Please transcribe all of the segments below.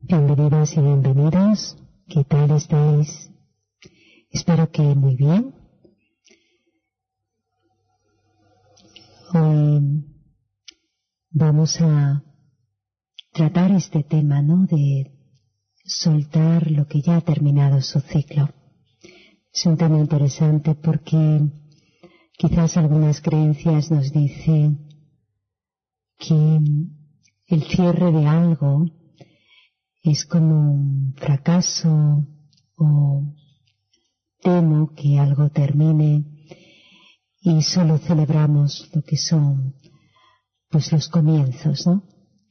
Bienvenidas y bienvenidos. ¿Qué tal estáis? Espero que muy bien. Hoy vamos a tratar este tema, ¿no? De soltar lo que ya ha terminado su ciclo. Es un tema interesante porque quizás algunas creencias nos dicen que el cierre de algo es como un fracaso o temo que algo termine y solo celebramos lo que son pues los comienzos, ¿no?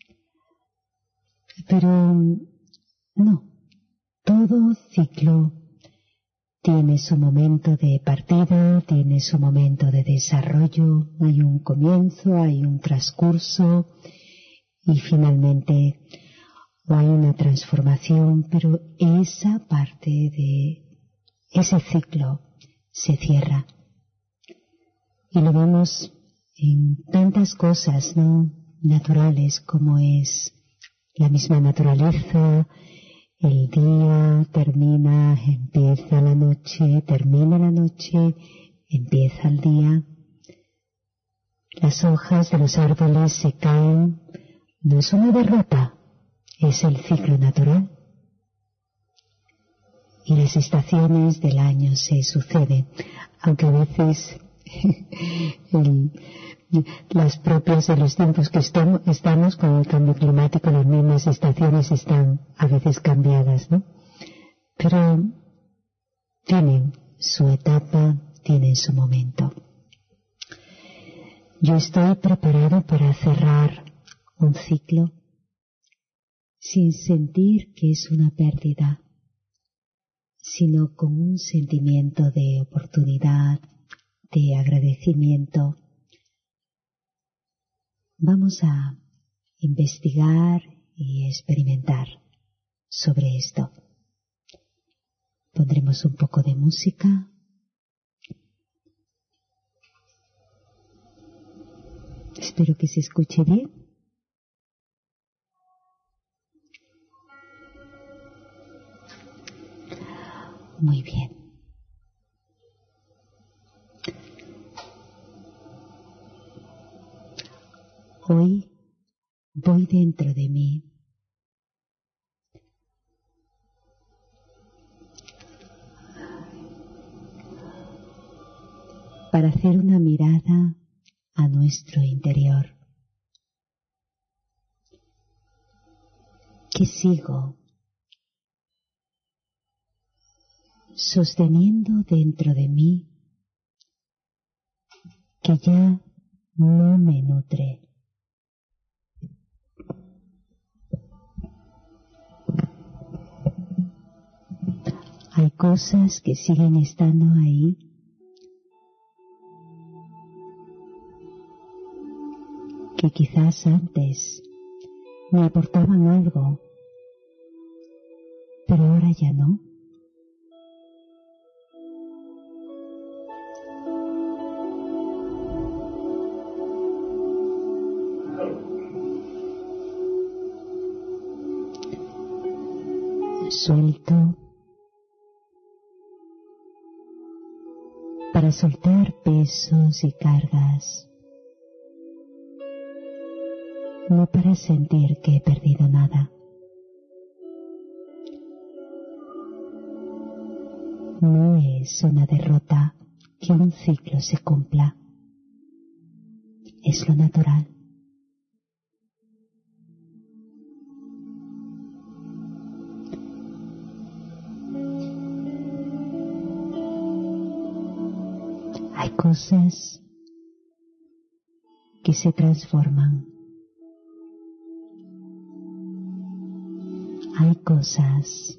Pero no, todo ciclo tiene su momento de partida, tiene su momento de desarrollo, hay un comienzo, hay un transcurso y finalmente hay una transformación, pero esa parte de ese ciclo se cierra. Y lo vemos en tantas cosas, ¿no? Naturales, como es la misma naturaleza. El día termina, empieza la noche, termina la noche, empieza el día. Las hojas de los árboles se caen. No es una derrota, es el ciclo natural. Y las estaciones del año se suceden, aunque a veces las propias de los tiempos que estamos con el cambio climático, las mismas estaciones están a veces cambiadas, ¿no? Pero tienen su etapa, tienen su momento. Yo estoy preparado para cerrar un ciclo sin sentir que es una pérdida, sino con un sentimiento de oportunidad, de agradecimiento. Vamos a investigar y experimentar sobre esto. Pondremos un poco de música. Espero que se escuche bien. Muy bien. Hoy voy dentro de mí para hacer una mirada a nuestro interior. ¿Qué sigo sosteniendo dentro de mí que ya no me nutre? Hay cosas que siguen estando ahí que quizás antes me aportaban algo, pero ahora ya no. Suelto para soltar pesos y cargas, no para sentir que he perdido nada. No es una derrota que un ciclo se cumpla, es lo natural. Hay cosas que se transforman. Hay cosas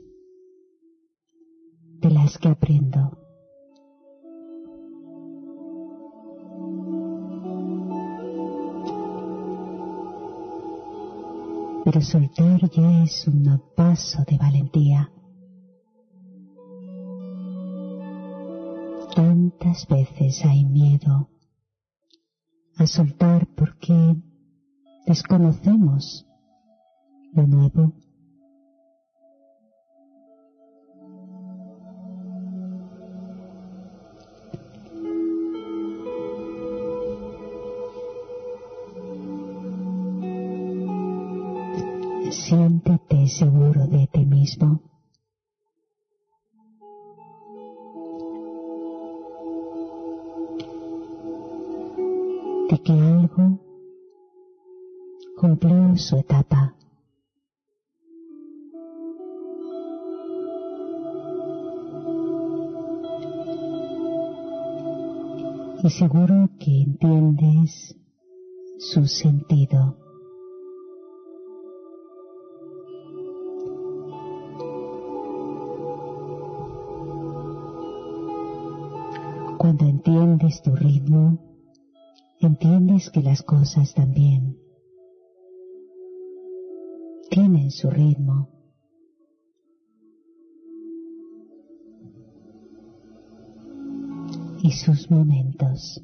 de las que aprendo. Pero soltar ya es un paso de valentía. Tantas veces hay miedo a soltar porque desconocemos lo nuevo. siéntete seguro de ti mismo. De que algo cumplió su etapa. Y seguro que entiendes su sentido. Cuando entiendes tu ritmo, entiendes que las cosas también tienen su ritmo. Y sus momentos.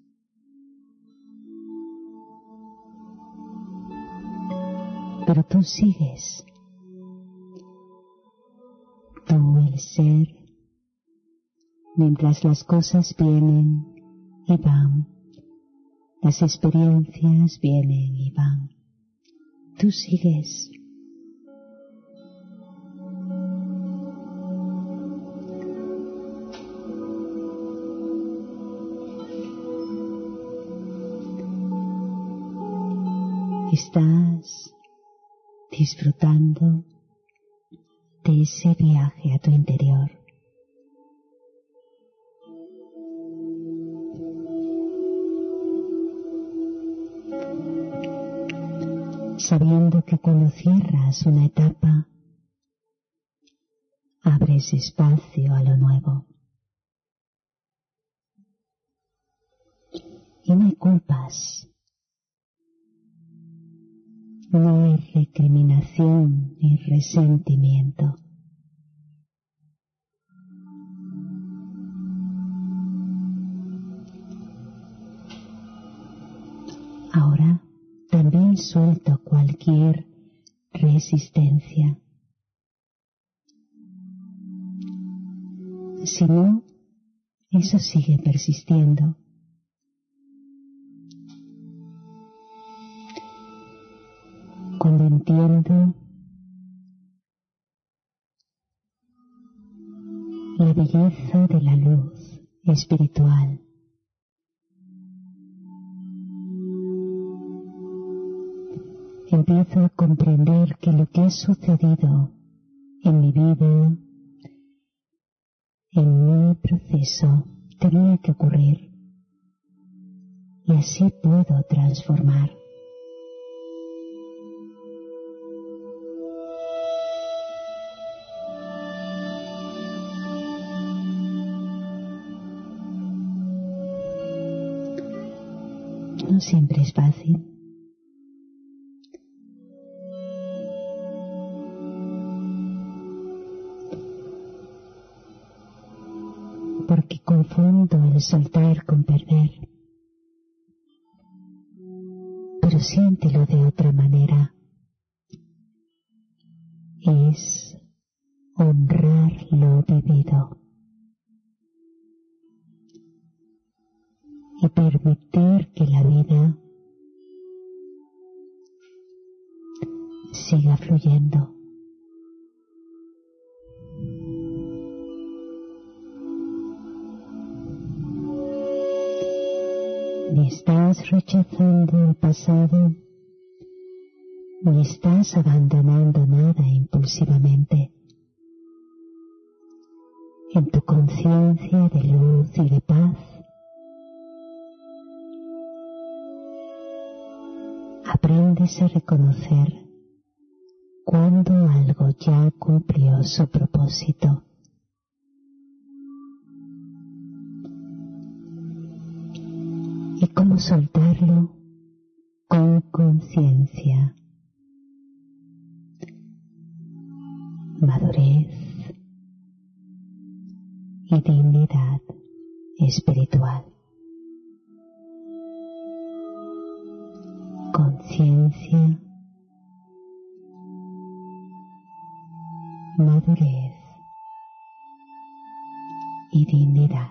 Pero tú sigues. Tú, el ser, mientras las cosas vienen y van, las experiencias vienen y van, tú sigues. Estás disfrutando de ese viaje a tu interior. Sabiendo que cuando cierras una etapa, abres espacio a lo nuevo. Y no hay culpas. No hay recriminación ni resentimiento. Ahora también suelto cualquier resistencia. Si no, eso sigue persistiendo. Cuando entiendo la belleza de la luz espiritual, empiezo a comprender que lo que ha sucedido en mi vida, en mi proceso, tenía que ocurrir, y así puedo transformar. No siempre es fácil. Porque confundo el soltar con perder. Pero siéntelo de otra manera. Es honrar lo vivido. Y permitir que la vida siga fluyendo. Ni estás rechazando el pasado, ni estás abandonando nada impulsivamente. En tu conciencia de luz y de paz, aprendes a reconocer cuando algo ya cumplió su propósito. Y cómo soltarlo con conciencia, madurez y dignidad espiritual. Conciencia, madurez y dignidad.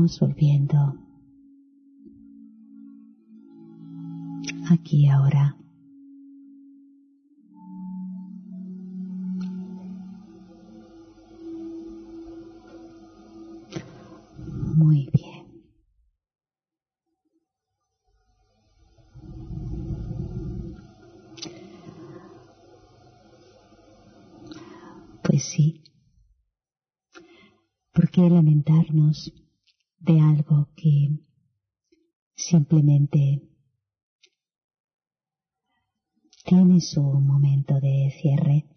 vamos volviendo aquí ahora. Muy bien. Pues sí. ¿Por qué lamentarnos de algo que simplemente tiene su momento de cierre?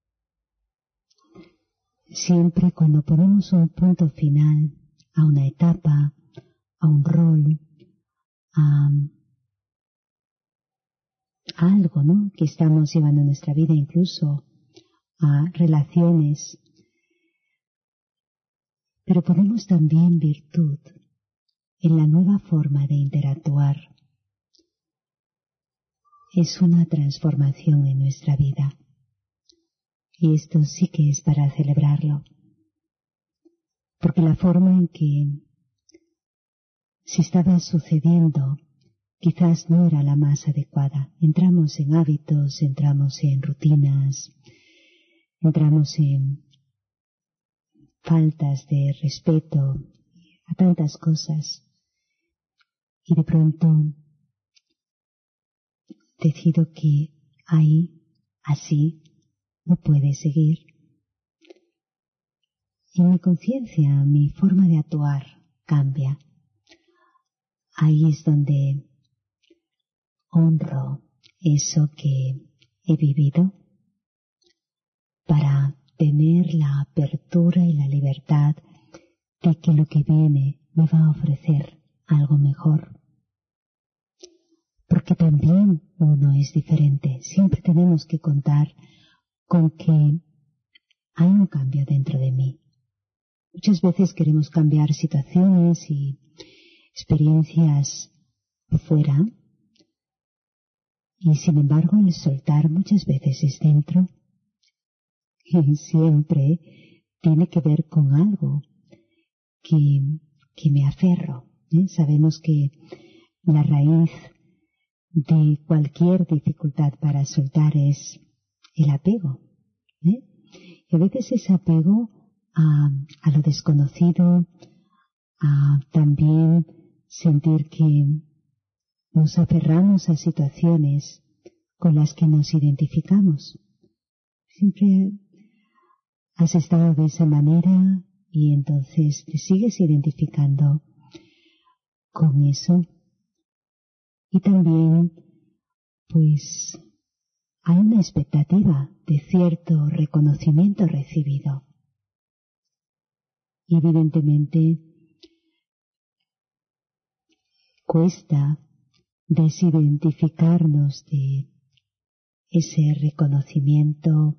Siempre cuando ponemos un punto final a una etapa, a un rol, a algo, ¿no?, que estamos llevando en nuestra vida, incluso a relaciones, pero ponemos también virtud en la nueva forma de interactuar. Es una transformación en nuestra vida. Y esto sí que es para celebrarlo. Porque la forma en que se estaba sucediendo quizás no era la más adecuada. Entramos en hábitos, entramos en rutinas, entramos en faltas de respeto a tantas cosas. Y de pronto decido que ahí, así, no puede seguir. Y mi conciencia, mi forma de actuar cambia. Ahí es donde honro eso que he vivido para tener la apertura y la libertad de que lo que viene me va a ofrecer algo mejor. Porque también uno es diferente. Siempre tenemos que contar con que hay un cambio dentro de mí. Muchas veces queremos cambiar situaciones y experiencias fuera, y sin embargo el soltar muchas veces es dentro, y siempre tiene que ver con algo que me aferro. Sabemos que la raíz de cualquier dificultad para soltar es el apego. Y a veces ese apego a lo desconocido, a también sentir que nos aferramos a situaciones con las que nos identificamos. Siempre has estado de esa manera y entonces te sigues identificando con eso. Y también, pues, hay una expectativa de cierto reconocimiento recibido. Y evidentemente cuesta desidentificarnos de ese reconocimiento,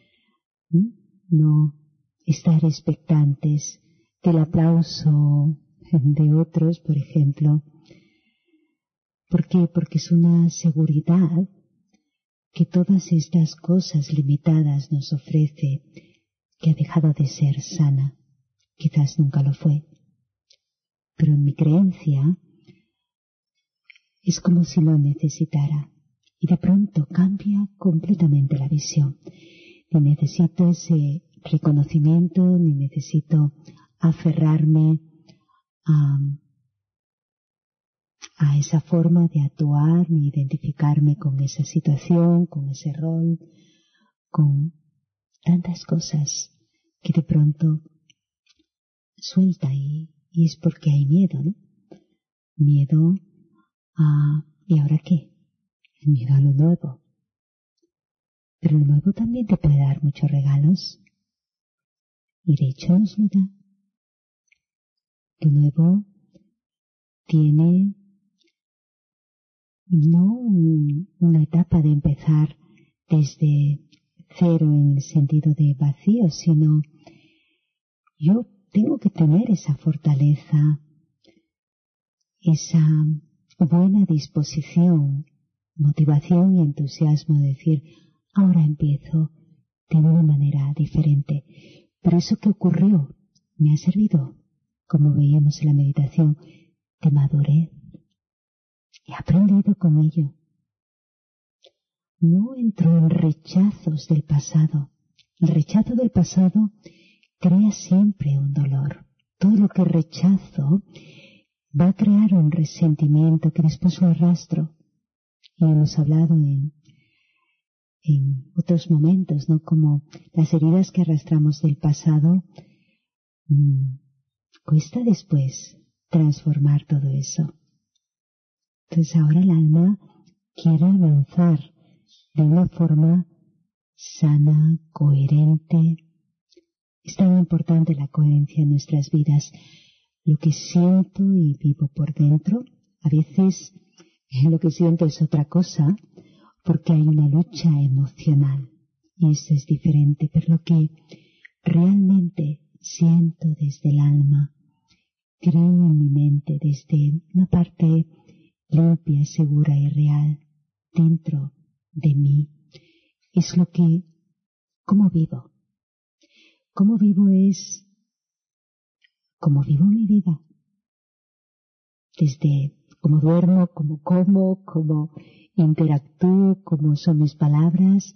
no estar expectantes del aplauso de otros, por ejemplo. ¿Por qué? Porque es una seguridad que todas estas cosas limitadas nos ofrece, que ha dejado de ser sana. Quizás nunca lo fue, pero en mi creencia es como si lo necesitara, y de pronto cambia completamente la visión. Ni necesito ese reconocimiento, ni necesito aferrarme a esa forma de actuar, ni identificarme con esa situación, con ese rol, con tantas cosas que de pronto suelta y es porque hay miedo, ¿no? Miedo a ¿y ahora qué? Miedo a lo nuevo. Pero lo nuevo también te puede dar muchos regalos. Y de hecho nos lo da. Lo nuevo tiene no una etapa de empezar desde cero en el sentido de vacío, sino yo tengo que tener esa fortaleza, esa buena disposición, motivación y entusiasmo de decir, ahora empiezo de una manera diferente. Pero eso que ocurrió me ha servido como veíamos en la meditación, de madurez. He aprendido con ello. No entro en rechazos del pasado. El rechazo del pasado crea siempre un dolor. Todo lo que rechazo va a crear un resentimiento que después lo arrastro. Y hemos hablado en otros momentos, ¿no? Como las heridas que arrastramos del pasado, cuesta después transformar todo eso. Entonces ahora el alma quiere avanzar de una forma sana, coherente. Es tan importante la coherencia en nuestras vidas. Lo que siento y vivo por dentro, a veces lo que siento es otra cosa, porque hay una lucha emocional y eso es diferente, pero lo que realmente siento desde el alma, creo en mi mente desde una parte limpia, segura y real dentro de mí, es lo que, cómo vivo. Cómo vivo es cómo vivo mi vida, desde cómo duermo, cómo como, cómo interactúo, cómo son mis palabras.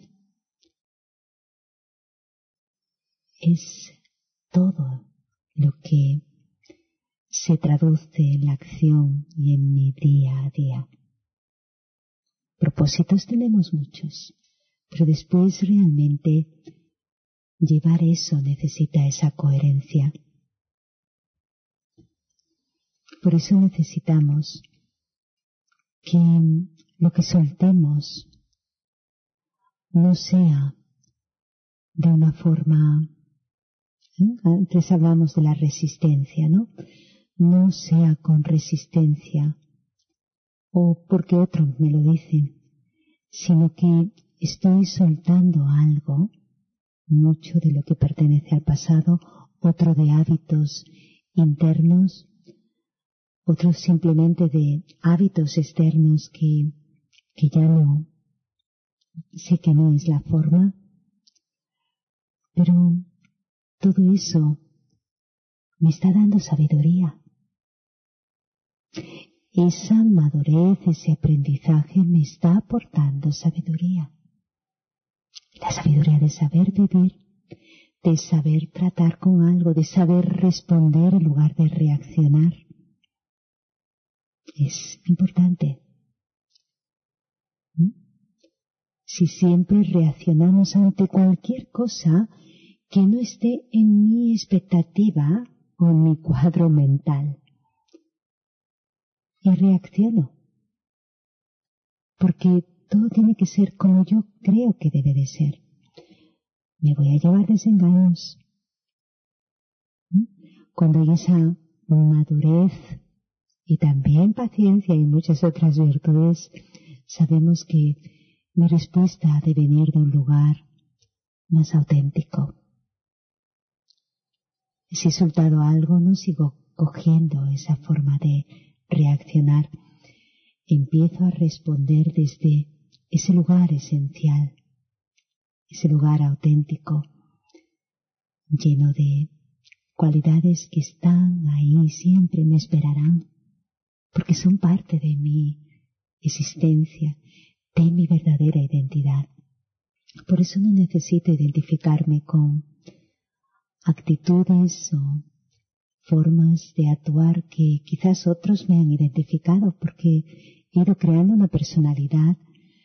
Es todo lo que se traduce en la acción y en mi día a día. Propósitos tenemos muchos, pero después realmente llevar eso necesita esa coherencia. Por eso necesitamos que lo que soltemos no sea de una forma, antes hablamos de la resistencia, ¿no? No sea con resistencia o porque otros me lo dicen, sino que estoy soltando algo, mucho de lo que pertenece al pasado, otro de hábitos internos, otros simplemente de hábitos externos que ya no, sé que no es la forma, pero todo eso me está dando sabiduría. Esa madurez, ese aprendizaje me está aportando sabiduría. La sabiduría de saber vivir, de saber tratar con algo, de saber responder en lugar de reaccionar. Es importante. Si siempre reaccionamos ante cualquier cosa que no esté en mi expectativa o en mi cuadro mental, y reacciono, porque todo tiene que ser como yo creo que debe de ser. Me voy a llevar desengaños. Cuando hay esa madurez y también paciencia y muchas otras virtudes, sabemos que mi respuesta ha de venir de un lugar más auténtico. Si he soltado algo, no sigo cogiendo esa forma de reaccionar. Empiezo a responder desde ese lugar esencial, ese lugar auténtico, lleno de cualidades que están ahí, siempre me esperarán, porque son parte de mi existencia, de mi verdadera identidad. Por eso no necesito identificarme con actitudes o formas de actuar que quizás otros me han identificado, porque he ido creando una personalidad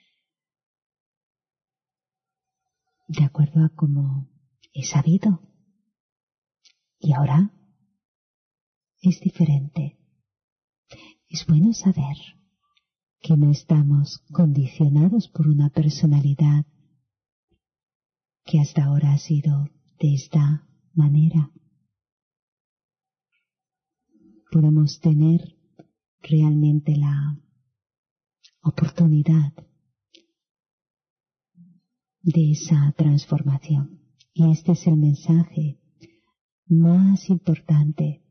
de acuerdo a cómo he sabido. Y ahora es diferente. Es bueno saber que no estamos condicionados por una personalidad que hasta ahora ha sido de esta manera. Podemos tener realmente la oportunidad de esa transformación. Y este es el mensaje más importante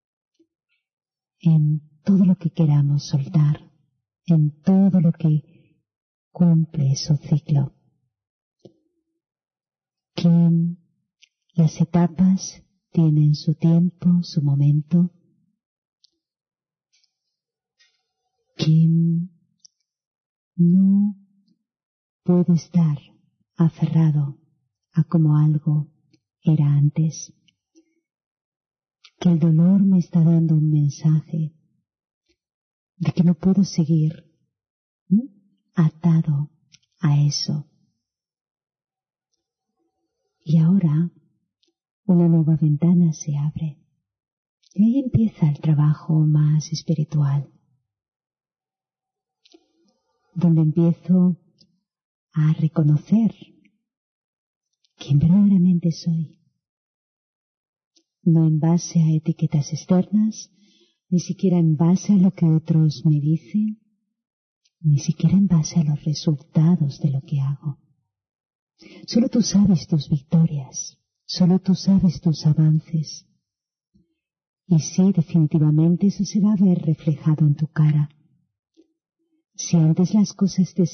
en todo lo que queramos soltar, en todo lo que cumple su ciclo. Que las etapas tienen su tiempo, su momento, que no puedo estar aferrado a como algo era antes, que el dolor me está dando un mensaje de que no puedo seguir atado a eso. Y ahora una nueva ventana se abre y ahí empieza el trabajo más espiritual, donde empiezo a reconocer quién verdaderamente soy, no en base a etiquetas externas, ni siquiera en base a lo que otros me dicen, ni siquiera en base a los resultados de lo que hago. Solo tú sabes tus victorias, solo tú sabes tus avances. Y sí, definitivamente eso se va a ver reflejado en tu cara. Si antes las cosas te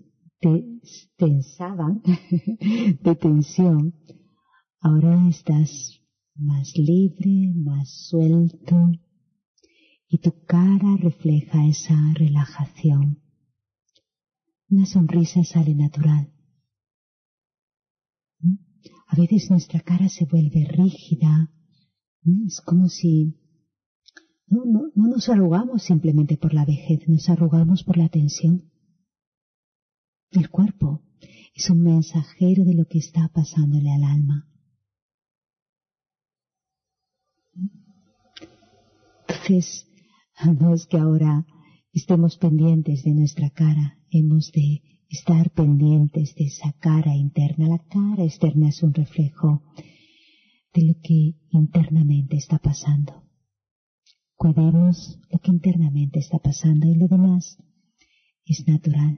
tensaban de tensión, ahora estás más libre, más suelto, y tu cara refleja esa relajación. Una sonrisa sale natural. A veces nuestra cara se vuelve rígida. Es como si no nos arrugamos simplemente por la vejez, nos arrugamos por la tensión. El cuerpo es un mensajero de lo que está pasándole al alma. Entonces, no es que ahora estemos pendientes de nuestra cara, hemos de estar pendientes de esa cara interna. La cara externa es un reflejo de lo que internamente está pasando. Cuidemos lo que internamente está pasando y lo demás es natural.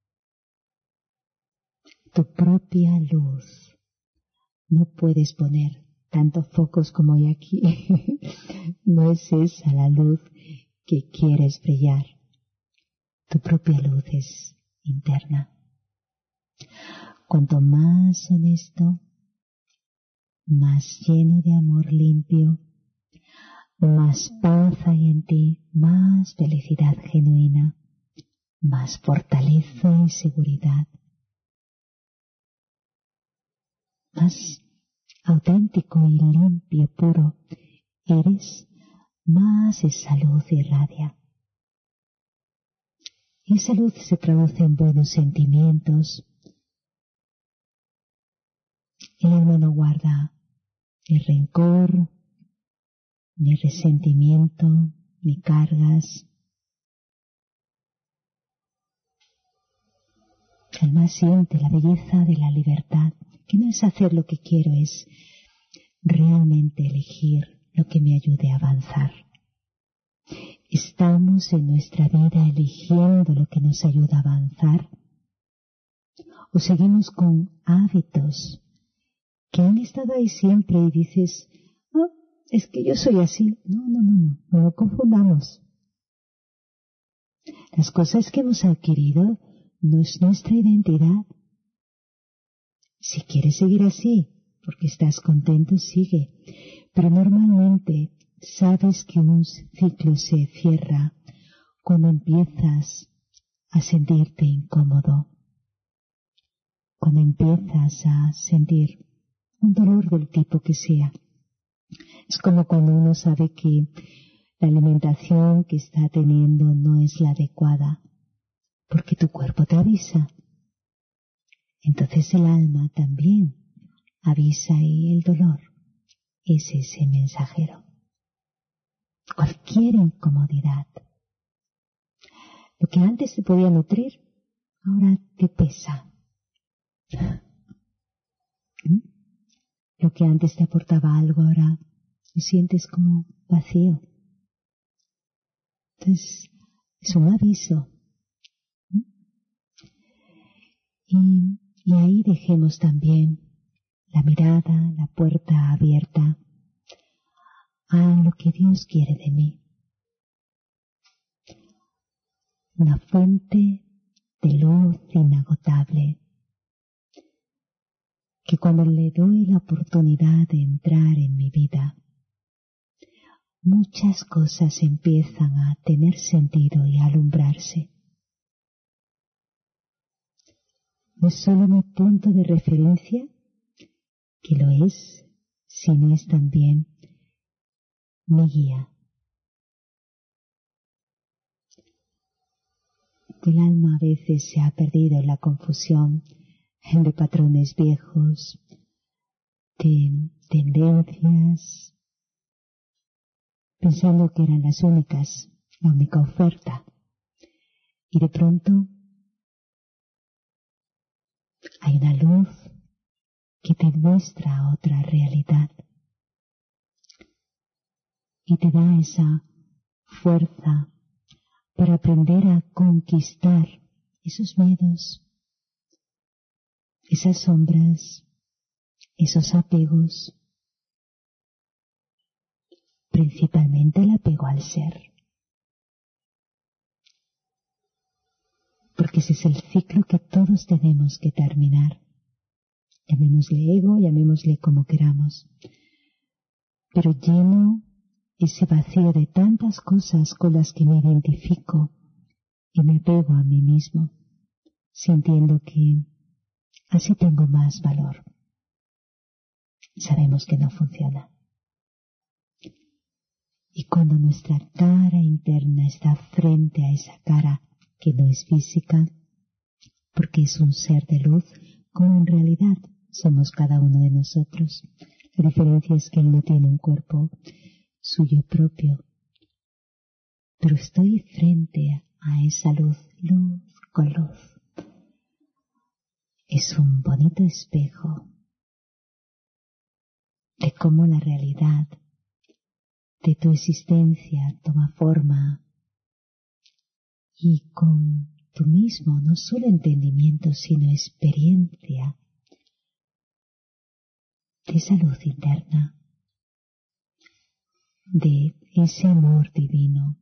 Tu propia luz. No puedes poner tantos focos como hay aquí. No es esa la luz que quieres brillar. Tu propia luz es interna. Cuanto más honesto, más lleno de amor limpio, más paz hay en ti, más felicidad genuina, más fortaleza y seguridad, más auténtico y limpio, puro eres, más esa luz irradia. Y esa luz se traduce en buenos sentimientos. El alma no guarda ni rencor, ni resentimiento, ni cargas. El alma siente la belleza de la libertad, que no es hacer lo que quiero, es realmente elegir lo que me ayude a avanzar. ¿Estamos en nuestra vida eligiendo lo que nos ayuda a avanzar? ¿O seguimos con hábitos que han estado ahí siempre y dices, oh, es que yo soy así? No lo confundamos. Las cosas que hemos adquirido no es nuestra identidad. Si quieres seguir así, porque estás contento, sigue. Pero normalmente sabes que un ciclo se cierra cuando empiezas a sentirte incómodo, cuando empiezas a sentir un dolor del tipo que sea. Es como cuando uno sabe que la alimentación que está teniendo no es la adecuada, porque tu cuerpo te avisa. Entonces el alma también avisa y el dolor es ese mensajero. Cualquier incomodidad. Lo que antes te podía nutrir, ahora te pesa. Lo que antes te aportaba algo, ahora lo sientes como vacío. Entonces, es un aviso. Y ahí dejemos también la mirada, la puerta abierta a lo que Dios quiere de mí. Una fuente de luz inagotable que cuando le doy la oportunidad de entrar en mi vida, muchas cosas empiezan a tener sentido y a alumbrarse. No es solo mi punto de referencia, que lo es, sino es también mi guía. El alma a veces se ha perdido en la confusión de patrones viejos, de tendencias, pensando que eran las únicas, la única oferta. Y de pronto hay una luz que te muestra otra realidad y te da esa fuerza para aprender a conquistar esos miedos, esas sombras, esos apegos, principalmente el apego al ser. Porque ese es el ciclo que todos tenemos que terminar. Llamémosle ego, llamémosle como queramos. Pero lleno ese vacío de tantas cosas con las que me identifico y me apego a mí mismo, sintiendo que así tengo más valor. Sabemos que no funciona. Y cuando nuestra cara interna está frente a esa cara que no es física, porque es un ser de luz, como en realidad somos cada uno de nosotros. La diferencia es que él no tiene un cuerpo suyo propio, pero estoy frente a esa luz, luz con luz. Es un bonito espejo de cómo la realidad de tu existencia toma forma y con tu mismo, no solo entendimiento, sino experiencia de esa luz interna, de ese amor divino.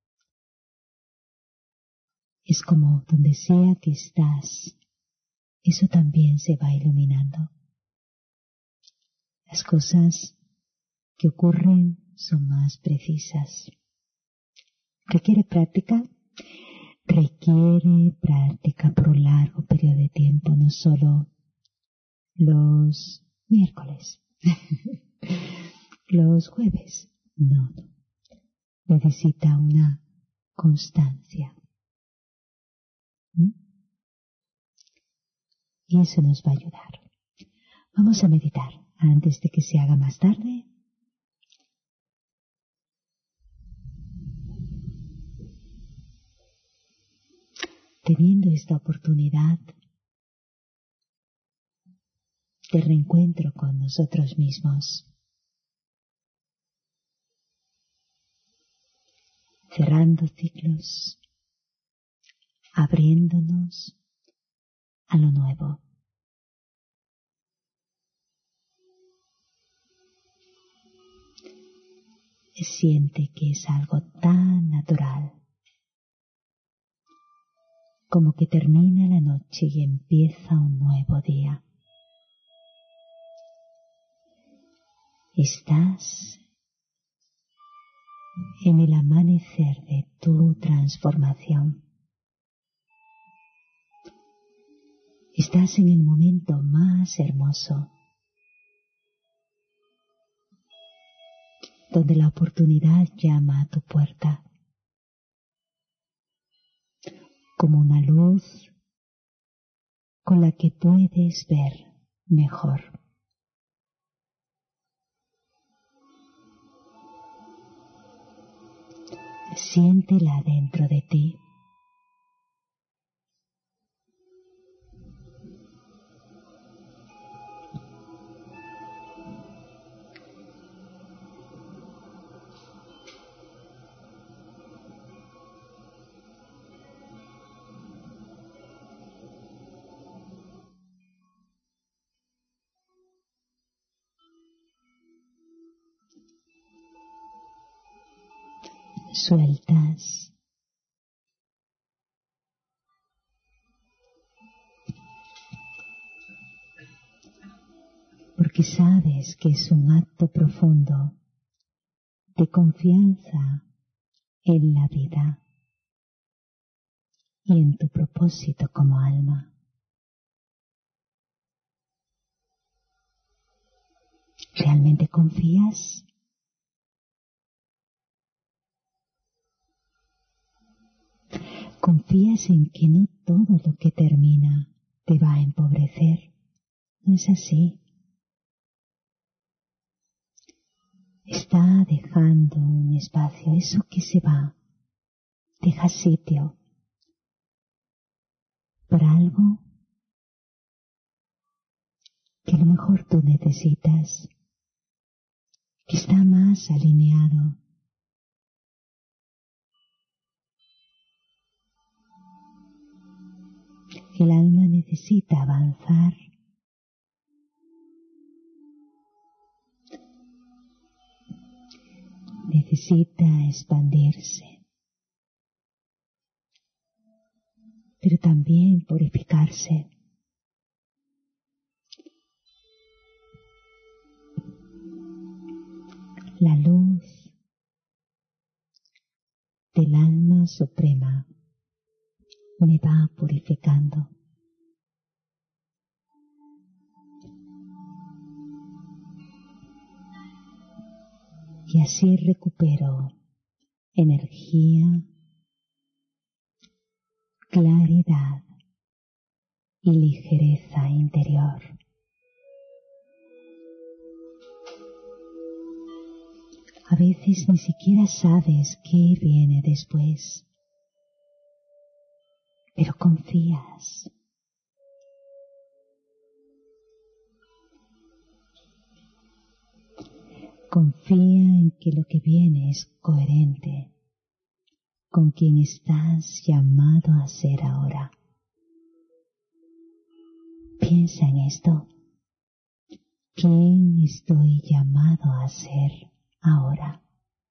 Es como donde sea que estás, eso también se va iluminando. Las cosas que ocurren son más precisas. ¿Requiere práctica? Requiere práctica por un largo periodo de tiempo, no solo los miércoles, los jueves. No. Necesita una constancia. Y eso nos va a ayudar. Vamos a meditar antes de que se haga más tarde. Teniendo esta oportunidad de reencuentro con nosotros mismos, cerrando ciclos, abriéndonos a lo nuevo. Siente que es algo tan natural como que termina la noche y empieza un nuevo día. Estás en el amanecer de tu transformación. Estás en el momento más hermoso, donde la oportunidad llama a tu puerta, como una luz con la que puedes ver mejor. Siéntela dentro de ti. Sueltas. porque sabes que es un acto profundo de confianza en la vida y en tu propósito como alma. ¿Realmente confías? ¿Confías en que no todo lo que termina te va a empobrecer? No es así. Está dejando un espacio, eso que se va, deja sitio para algo que a lo mejor tú necesitas, que está más alineado. El alma necesita avanzar, necesita expandirse, pero también purificarse. La luz del alma suprema me va purificando. Y así recupero energía, claridad y ligereza interior. A veces ni siquiera sabes qué viene después, pero confías. Confía en que lo que viene es coherente con quien estás llamado a ser ahora. Piensa en esto. ¿Quién estoy llamado a ser ahora?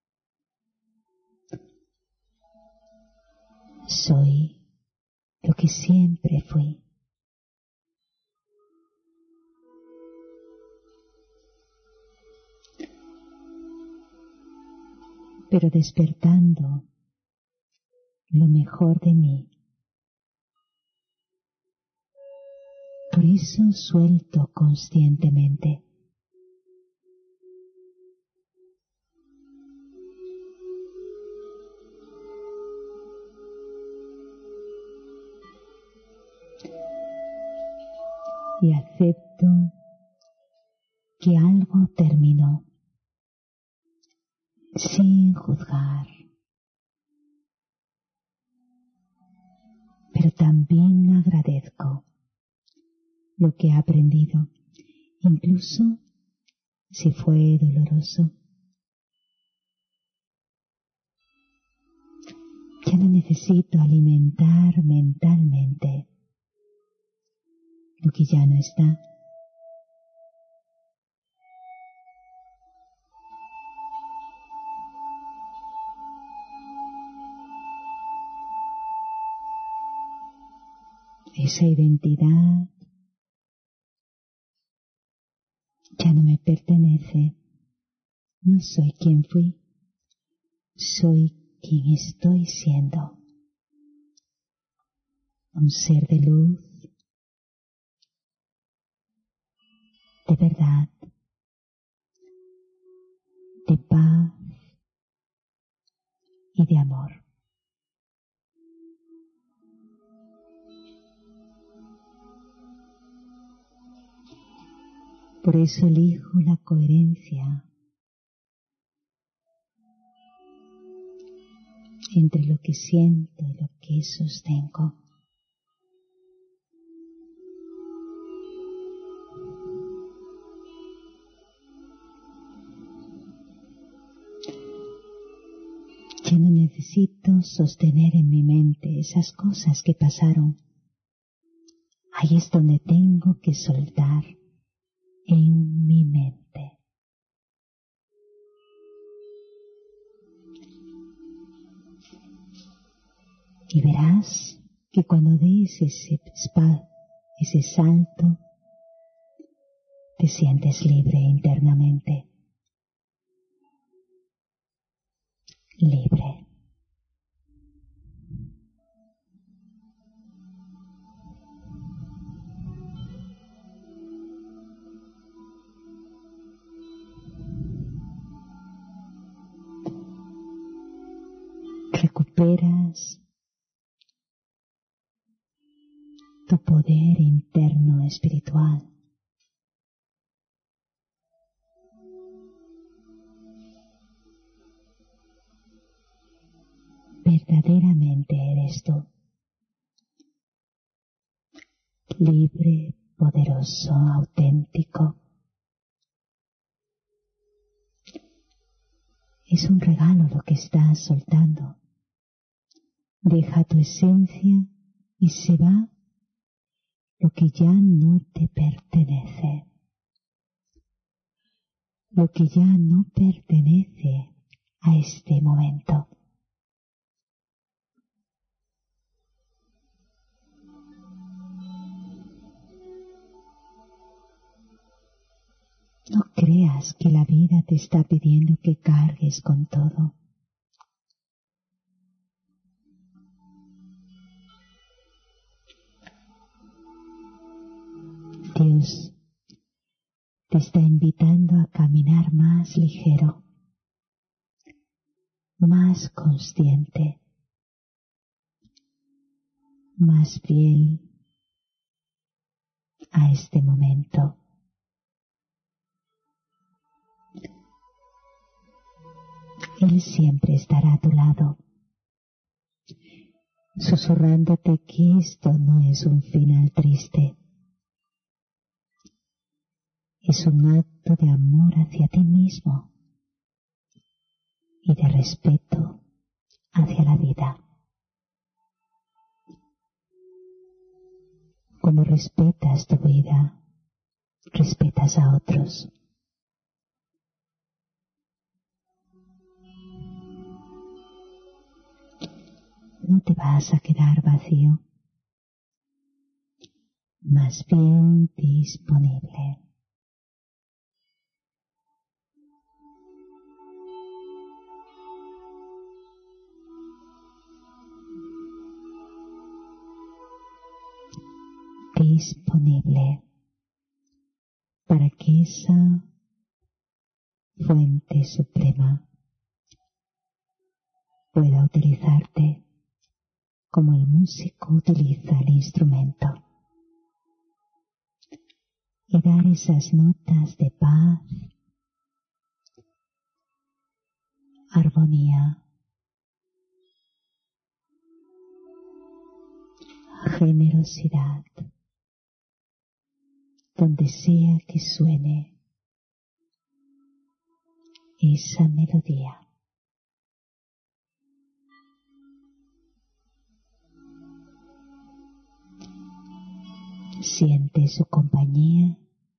Soy lo que siempre fui. Pero despertando lo mejor de mí. Por eso suelto conscientemente. Y acepto que algo terminó, sin juzgar. Pero también agradezco lo que he aprendido, incluso si fue doloroso. Ya no necesito alimentar mentalmente lo que ya no está. Esa identidad ya no me pertenece. No soy quien fui, soy quien estoy siendo. Un ser de luz, de verdad, de paz y de amor. Por eso elijo la coherencia entre lo que siento y lo que sostengo. Ya no necesito sostener en mi mente esas cosas que pasaron. Ahí es donde tengo que soltar, en mi mente. Y verás que cuando des ese salto, te sientes libre internamente. Libre. Recuperas tu poder interno espiritual. Verdaderamente eres tú. Libre, poderoso, auténtico. Es un regalo lo que estás soltando. Deja tu esencia y se va lo que ya no te pertenece. Lo que ya no pertenece a este momento. No creas que la vida te está pidiendo que cargues con todo. Dios te está invitando a caminar más ligero, más consciente, más fiel a este momento. Él siempre estará a tu lado, susurrándote que esto no es un final triste. Es un acto de amor hacia ti mismo y de respeto hacia la vida. Cuando respetas tu vida, respetas a otros. No te vas a quedar vacío, más bien disponible. Disponible para que esa fuente suprema pueda utilizarte como el músico utiliza el instrumento y dar esas notas de paz, armonía, generosidad, donde sea que suene esa melodía. Siente su compañía.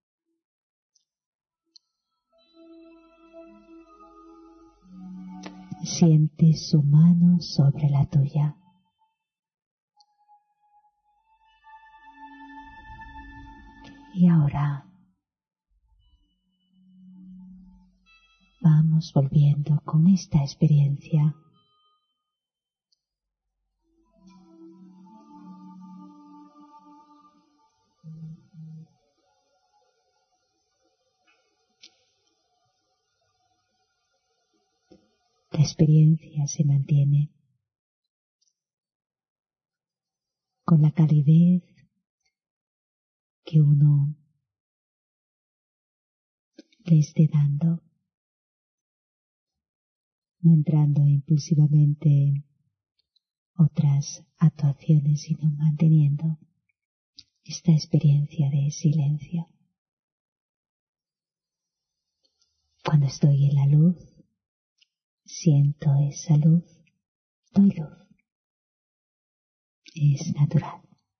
Siente su mano sobre la tuya. Y ahora vamos volviendo con esta experiencia. La experiencia se mantiene con la calidez que uno le esté dando, no entrando impulsivamente en otras actuaciones, sino manteniendo esta experiencia de silencio. Cuando estoy en la luz, siento esa luz, doy luz. Es natural.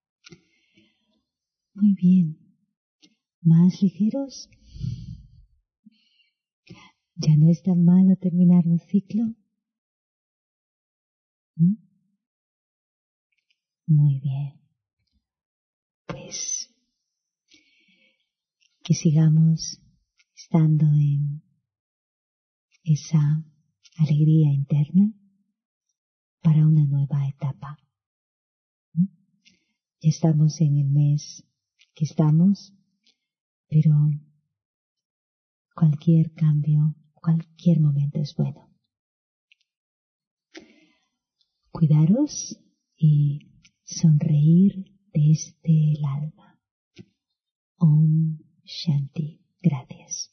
Muy bien. ¿Más ligeros? ¿Ya no es tan malo terminar un ciclo? Muy bien. Pues que sigamos estando en esa alegría interna para una nueva etapa. Ya estamos en el mes que estamos, pero cualquier cambio, cualquier momento es bueno. Cuidaros y sonreír desde el alma. Om Shanti. Gracias.